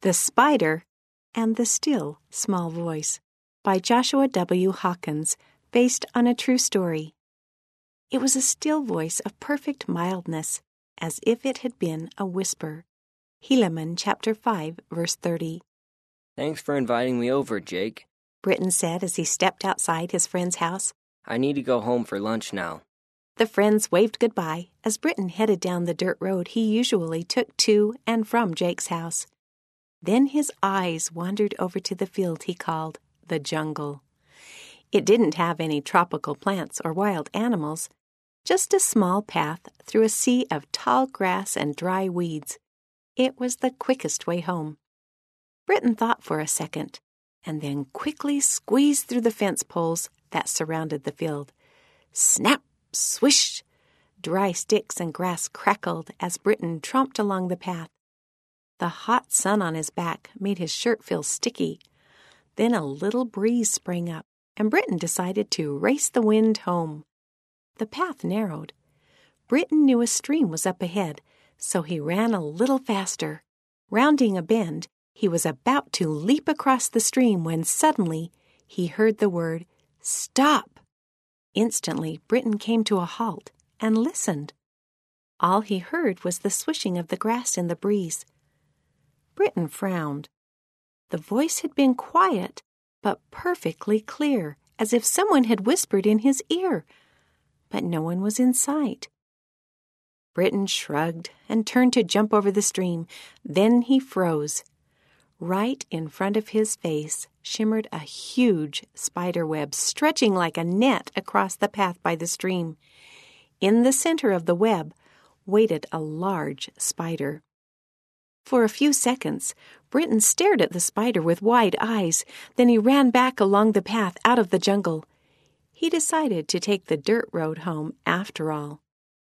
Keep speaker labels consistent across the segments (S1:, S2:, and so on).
S1: The Spider and the Still Small Voice by Joshua W. Hawkins, based on a true story. It was a still voice of perfect mildness, as if it had been a whisper. Helaman chapter 5, verse 30.
S2: Thanks for inviting me over, Jake,
S1: Britton said as he stepped outside his friend's house.
S2: I need to go home for lunch now.
S1: The friends waved goodbye as Britton headed down the dirt road he usually took to and from Jake's house. Then his eyes wandered over to the field he called the jungle. It didn't have any tropical plants or wild animals, just a small path through a sea of tall grass and dry weeds. It was the quickest way home. Britton thought for a second, and then quickly squeezed through the fence poles that surrounded the field. Snap! Swish! Dry sticks and grass crackled as Britton tromped along the path. The hot sun on his back made his shirt feel sticky. Then a little breeze sprang up, and Britton decided to race the wind home. The path narrowed. Britton knew a stream was up ahead, so he ran a little faster. Rounding a bend, he was about to leap across the stream when suddenly he heard the word, "Stop!" Instantly, Britton came to a halt and listened. All he heard was the swishing of the grass in the breeze. Britton frowned. The voice had been quiet, but perfectly clear, as if someone had whispered in his ear. But no one was in sight. Britton shrugged and turned to jump over the stream. Then he froze. Right in front of his face shimmered a huge spider web stretching like a net across the path by the stream. In the center of the web waited a large spider. For a few seconds, Britton stared at the spider with wide eyes. Then he ran back along the path out of the jungle. He decided to take the dirt road home after all.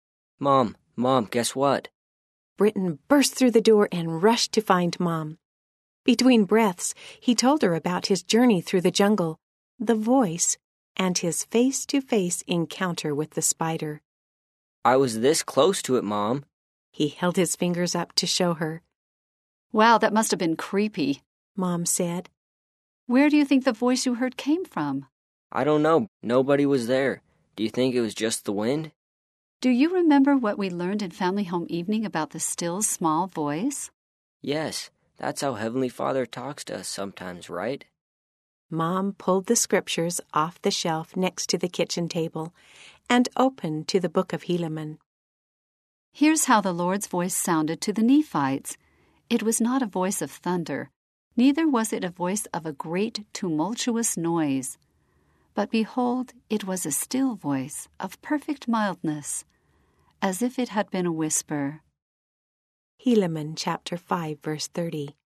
S2: Mom, guess what?
S1: Britton burst through the door and rushed to find Mom. Between breaths, he told her about his journey through the jungle, the voice, and his face-to-face encounter with the spider.
S2: I was this close to it, Mom.
S1: He held his fingers up to show her.
S3: Wow, that must have been creepy,
S1: Mom said.
S3: Where do you think the voice you heard came from?
S2: I don't know. Nobody was there. Do you think it was just the wind?
S3: Do you remember what we learned in Family Home Evening about the still, small voice?
S2: Yes, that's how Heavenly Father talks to us sometimes, right?
S1: Mom pulled the scriptures off the shelf next to the kitchen table and opened to the book of Helaman.
S3: Here's how the Lord's voice sounded to the Nephites. It was not a voice of thunder, neither was it a voice of a great tumultuous noise. But behold, it was a still voice of perfect mildness, as if it had been a whisper.
S1: Helaman chapter 5, verse 30.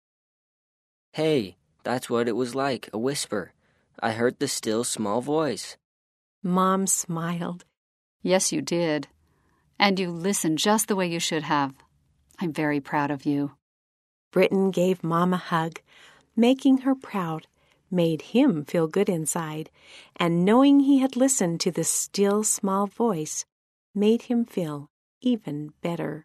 S2: Hey, that's what it was like, a whisper. I heard the still small voice.
S1: Mom smiled.
S3: Yes, you did. And you listened just the way you should have. I'm very proud of you.
S1: Britton gave Mom a hug. Making her proud made him feel good inside, and knowing he had listened to the still small voice made him feel even better.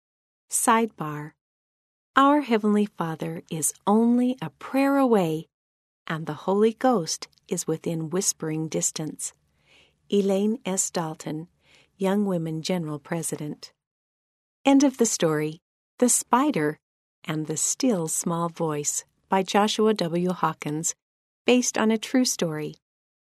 S1: Sidebar: Our Heavenly Father is only a prayer away, and the Holy Ghost is within whispering distance. Elaine S. Dalton, Young Women General President. End of the story. The Spider and the Still Small Voice by Joshua W. Hawkins, based on a true story.